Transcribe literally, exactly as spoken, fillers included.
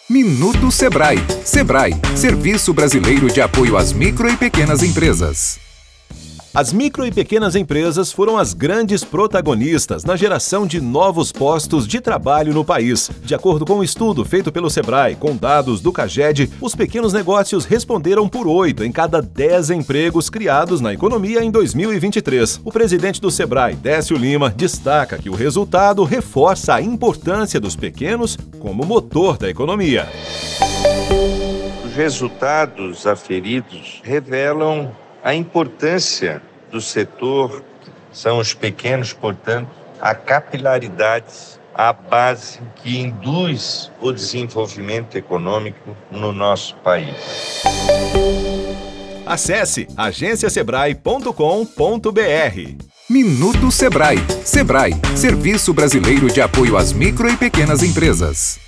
Minuto Sebrae. Sebrae, Serviço Brasileiro de Apoio às Micro e Pequenas Empresas. As micro e pequenas empresas foram as grandes protagonistas na geração de novos postos de trabalho no país. De acordo com um estudo feito pelo Sebrae, com dados do CAGED, os pequenos negócios responderam por oito em cada dez empregos criados na economia em dois mil e vinte e três. O presidente do Sebrae, Décio Lima, destaca que o resultado reforça a importância dos pequenos como motor da economia. Os resultados aferidos revelam a importância do setor, são os pequenos, portanto, a capilaridade, a base que induz o desenvolvimento econômico no nosso país. Acesse agência sebrae ponto com ponto br. Minuto Sebrae. Sebrae, Serviço Brasileiro de Apoio às Micro e Pequenas Empresas.